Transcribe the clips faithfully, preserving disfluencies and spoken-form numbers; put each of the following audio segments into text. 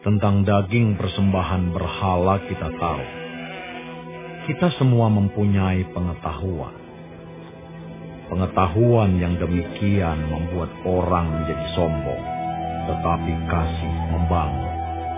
Tentang daging persembahan berhala kita tahu. Kita semua mempunyai pengetahuan. Pengetahuan yang demikian membuat orang menjadi sombong, tetapi kasih membangun.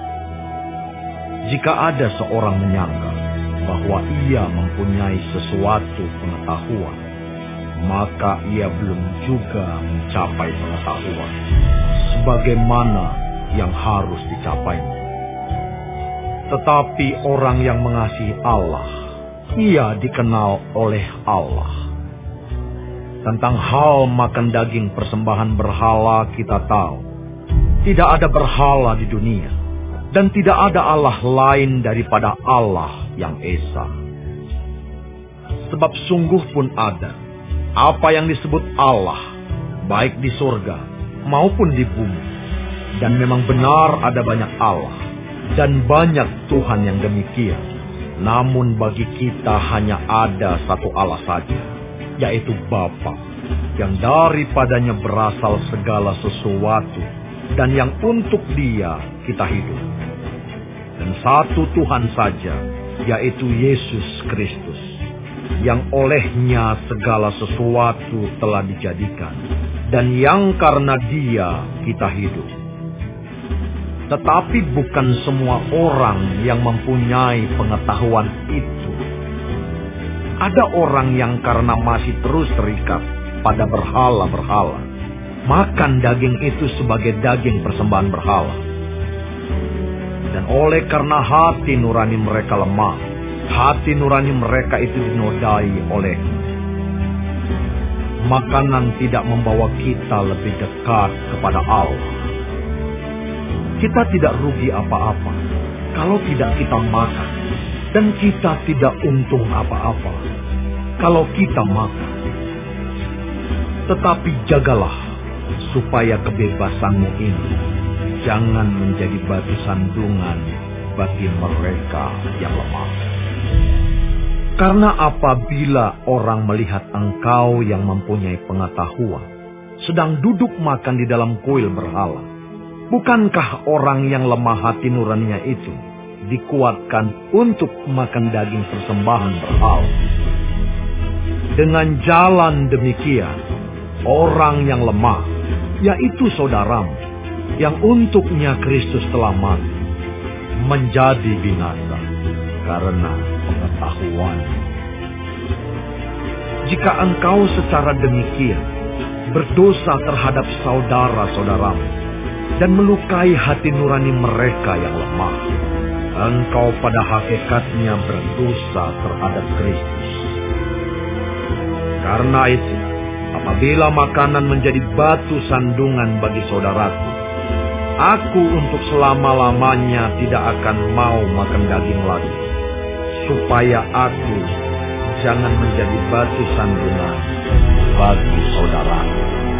Jika ada seorang menyangka bahwa ia mempunyai sesuatu pengetahuan, maka ia belum juga mencapai pengetahuan sebagaimana yang harus dicapainya. Tetapi orang yang mengasihi Allah, ia dikenal oleh Allah. Tentang hal makan daging persembahan berhala kita tahu, tidak ada berhala di dunia, dan tidak ada Allah lain daripada Allah yang Esa. Sebab sungguh pun ada apa yang disebut Allah, baik di surga maupun di bumi. Dan memang benar ada banyak Allah dan banyak Tuhan yang demikian. Namun bagi kita hanya ada satu Allah saja, yaitu Bapa, yang daripadanya berasal segala sesuatu dan yang untuk Dia kita hidup. Dan satu Tuhan saja, yaitu Yesus Kristus, yang olehnya segala sesuatu telah dijadikan, dan yang karena Dia kita hidup. Tetapi bukan semua orang yang mempunyai pengetahuan itu. Ada orang yang karena masih terus terikat pada berhala-berhala, makan daging itu sebagai daging persembahan berhala. Dan oleh karena hati nurani mereka lemah, hati nurani mereka itu dinodai oleh makanan tidak membawa kita lebih dekat kepada Allah. Kita tidak rugi apa-apa kalau tidak kita makan, dan kita tidak untung apa-apa kalau kita makan. Tetapi jagalah supaya kebebasanmu ini jangan menjadi batu sandungan bagi mereka yang lemah. Karena apabila orang melihat engkau yang mempunyai pengetahuan sedang duduk makan di dalam kuil berhala, bukankah orang yang lemah hati nuraninya itu dikuatkan untuk makan daging persembahan berhala? Dengan jalan demikian, orang yang lemah, yaitu saudaramu, yang untuknya Kristus telah mati, menjadi binasa karena pengetahuan. Jika engkau secara demikian berdosa terhadap saudara-saudaramu dan melukai hati nurani mereka yang lemah, engkau pada hakikatnya berdosa terhadap Kristus. Karena itu, apabila makanan menjadi batu sandungan bagi saudaraku, aku untuk selama-lamanya tidak akan mau makan daging lagi, supaya aku jangan menjadi batu sandungan bagi saudaraku.